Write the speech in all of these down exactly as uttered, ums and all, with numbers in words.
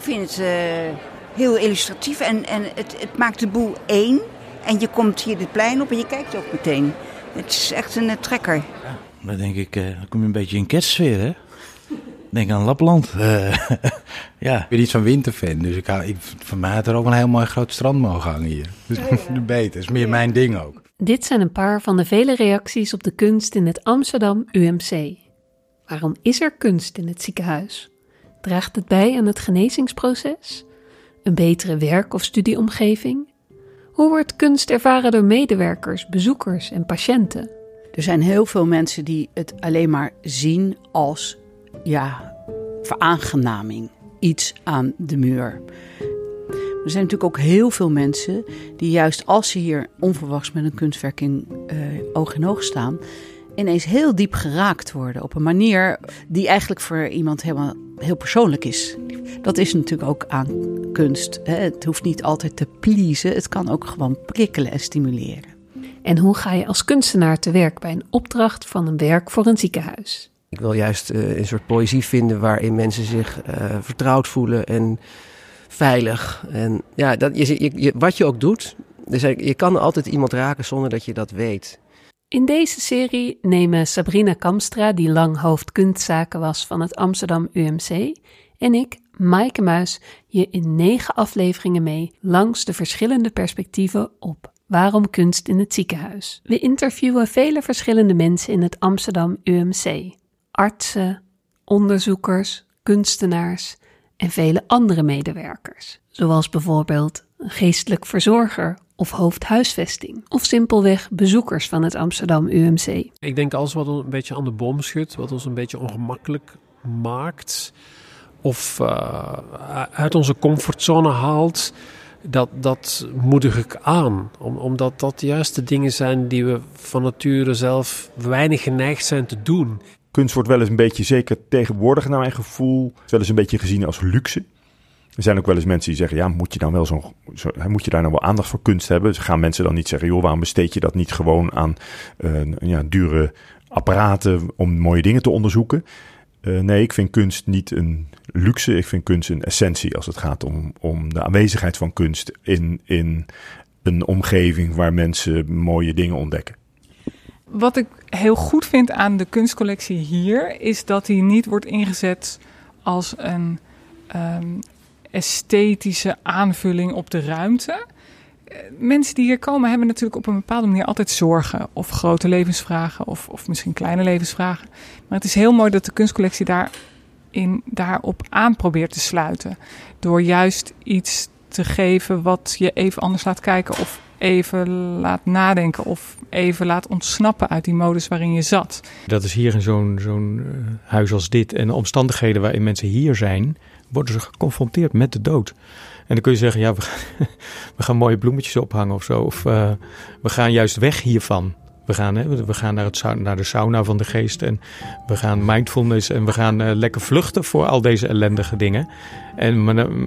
vind het uh, heel illustratief en, en het, het maakt de boel één. En je komt hier het plein op en je kijkt ook meteen. Het is echt een uh, trekker. Ja, dan denk ik, uh, dan kom je een beetje in kerstsfeer, hè? Denk aan Lapland. Uh, ja. Ik ben niet zo'n winterfan, dus ik, ik, voor mij had er ook een heel mooi groot strand mogen hangen hier. Dus oh, ja. beter, is meer mijn ding ook. Dit zijn een paar van de vele reacties op de kunst in het Amsterdam U M C. Waarom is er kunst in het ziekenhuis? Draagt het bij aan het genezingsproces? Een betere werk- of studieomgeving? Hoe wordt kunst ervaren door medewerkers, bezoekers en patiënten? Er zijn heel veel mensen die het alleen maar zien als ja, veraangenaming, iets aan de muur. Er zijn natuurlijk ook heel veel mensen die juist als ze hier onverwachts met een kunstwerk in uh, oog in oog staan, ineens heel diep geraakt worden op een manier die eigenlijk voor iemand helemaal heel persoonlijk is. Dat is natuurlijk ook aan kunst. Hè? Het hoeft niet altijd te pleasen, het kan ook gewoon prikkelen en stimuleren. En hoe ga je als kunstenaar te werk bij een opdracht van een werk voor een ziekenhuis? Ik wil juist uh, een soort poëzie vinden waarin mensen zich uh, vertrouwd voelen en veilig. En ja, dat, je, je, je, wat je ook doet, dus je kan altijd iemand raken zonder dat je dat weet. In deze serie nemen Sabrina Kamstra, die lang hoofd kunstzaken was van het Amsterdam U M C, en ik, Maaike Muis, je in negen afleveringen mee langs de verschillende perspectieven op waarom kunst in het ziekenhuis. We interviewen vele verschillende mensen in het Amsterdam U M C. Artsen, onderzoekers, kunstenaars en vele andere medewerkers. Zoals bijvoorbeeld een geestelijk verzorger of hoofdhuisvesting. Of simpelweg bezoekers van het Amsterdam U M C. Ik denk alles wat ons een beetje aan de boom schudt, wat ons een beetje ongemakkelijk maakt, of uh, uit onze comfortzone haalt, dat, dat moedig ik aan. Om, omdat dat juist de dingen zijn die we van nature zelf weinig geneigd zijn te doen. Kunst wordt wel eens een beetje, zeker tegenwoordig naar mijn gevoel, wel eens een beetje gezien als luxe. Er zijn ook wel eens mensen die zeggen, ja, moet je dan wel zo'n, zo, moet je daar nou wel aandacht voor kunst hebben? Dus gaan mensen dan niet zeggen, joh, waarom besteed je dat niet gewoon aan uh, ja, dure apparaten om mooie dingen te onderzoeken? Uh, nee, ik vind kunst niet een luxe. Ik vind kunst een essentie als het gaat om, om de aanwezigheid van kunst in, in een omgeving waar mensen mooie dingen ontdekken. Wat ik heel goed vind aan de kunstcollectie hier, is dat die niet wordt ingezet als een um, esthetische aanvulling op de ruimte. Mensen die hier komen hebben natuurlijk op een bepaalde manier altijd zorgen of grote levensvragen of, of misschien kleine levensvragen. Maar het is heel mooi dat de kunstcollectie daarin, daarop aan probeert te sluiten. Door juist iets te geven wat je even anders laat kijken of even laat nadenken of even laat ontsnappen uit die modus waarin je zat. Dat is hier in zo'n, zo'n uh, huis als dit en de omstandigheden waarin mensen hier zijn, worden ze geconfronteerd met de dood. En dan kun je zeggen, ja, we gaan, we gaan mooie bloemetjes ophangen of zo. Of uh, we gaan juist weg hiervan. We gaan, hè, we gaan naar, het, naar de sauna van de geest en we gaan mindfulness en we gaan uh, lekker vluchten voor al deze ellendige dingen. En, maar, uh,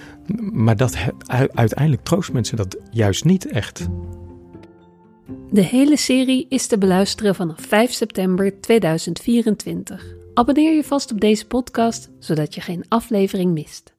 maar dat, uiteindelijk troost mensen dat juist niet echt. De hele serie is te beluisteren vanaf vijf september tweeduizend vierentwintig. Abonneer je vast op deze podcast, zodat je geen aflevering mist.